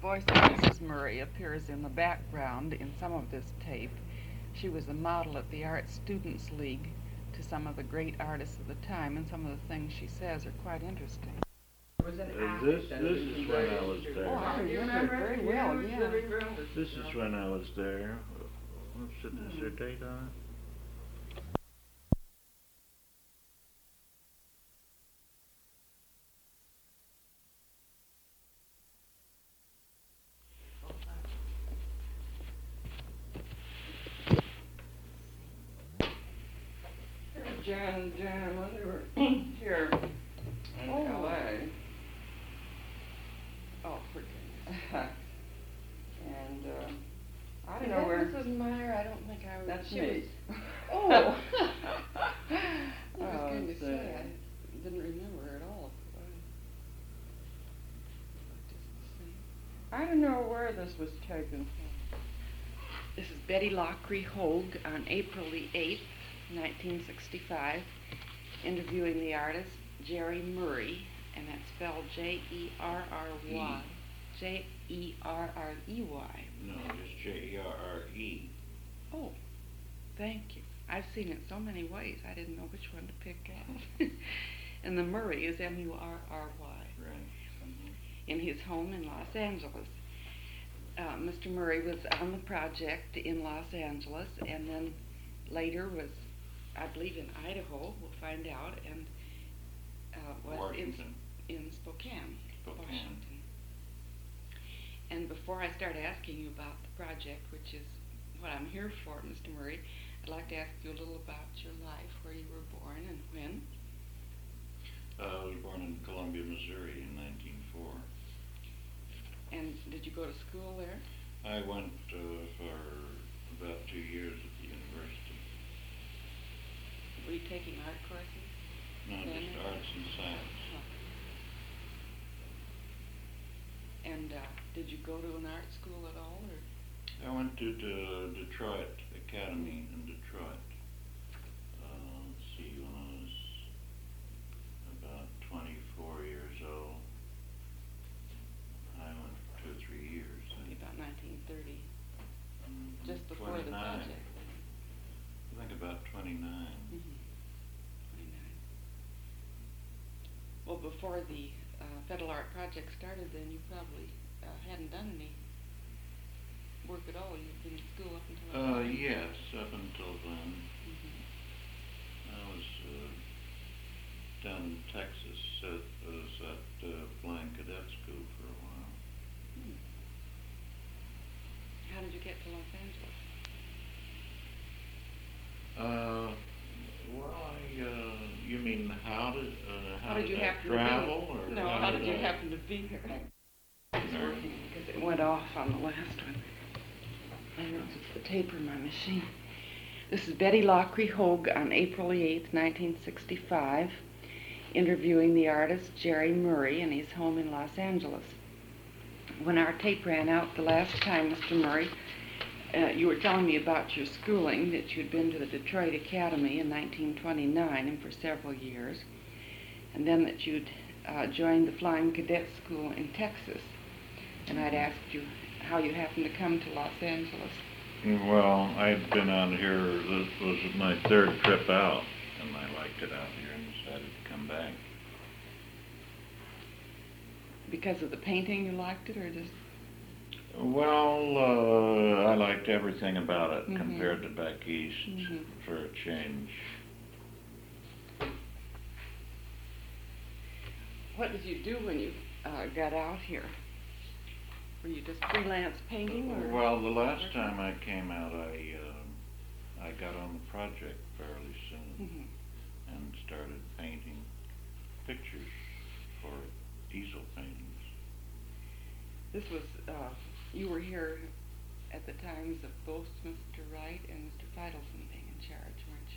voice of Mrs. Murray appears in the background in some of this tape. She was a model at the Art Students League to some of the great artists of the time, and some of the things she says are quite interesting. This is when I was there. Oh, I remember it very well, yeah. This is when I was there. Is there a date on it? Jan and when they were here in L.A. Oh, forget And I don't know where. Mrs. Meyer, I don't think I was. That's she me. Was, oh. I was Oh, going to so- say I didn't remember her at all. I don't know where this was taken from. This is Betty Lockery Hogue on April the 8th, 1965, interviewing the artist Jerry Murray, and that's spelled J-E-R-R-Y. J-E-R-R-E-Y. No, just J-E-R-R-E. Oh, thank you. I've seen it so many ways, I didn't know which one to pick out. And the Murray is M-U-R-R-Y. Right. In his home in Los Angeles. Mr. Murray was on the project in Los Angeles, and then later was, I believe, in Idaho, we'll find out, and was Washington. in Spokane, Spokane. Washington. And before I start asking you about the project, which is what I'm here for, Mr. Murray, I'd like to ask you a little about your life, where you were born and when. I was born in Columbia, Missouri in 1904. And did you go to school there? I went for about 2 years at the university. Were you taking art courses? No, just arts and science. And did you go to an art school at all, or? I went to Detroit Academy in Detroit. Let's see, when I was about 24 years old. I went for 2 or 3 years. Maybe about 1930, just before 29. the project. I think about 29. 29. Well, before the Federal Art Project started, then you probably hadn't done any work at all. You'd been in school up until that time? Yes, up until then. I was down in Texas at Flying Cadet School for a while. How did you get to Los Angeles? You mean how did you I happen travel, to be? or No, how did you happen to be here? I was working because it went off on the last one. I know it's the tape in my machine. This is Betty Lockery Hogue on April 8th, 1965, interviewing the artist Jerry Murray in his home in Los Angeles. When our tape ran out the last time, Mr. Murray, you were telling me about your schooling, that you'd been to the Detroit Academy in 1929 and for several years, and then that you'd joined the Flying Cadet School in Texas. And I'd asked you how you happened to come to Los Angeles. Well, I had been out here, this was my 3rd trip out, and I liked it out here and decided to come back. Because of the painting you liked it, or just? Well, I liked everything about it compared to back east for a change. What did you do when you got out here? Were you just freelance painting, or? Well, the last time I came out, I got on the project fairly soon and started painting pictures for easel paintings. This was, you were here at the times of both Mr. Wright and Mr. Feidelson being in charge, weren't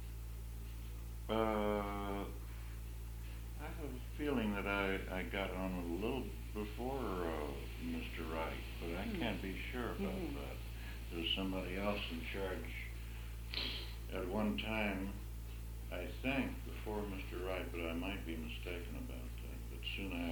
you? I have a feeling that I got on a little before Mr. Wright, but I can't be sure about that. There was somebody else in charge at one time, I think, before Mr. Wright, but I might be mistaken about that. But soon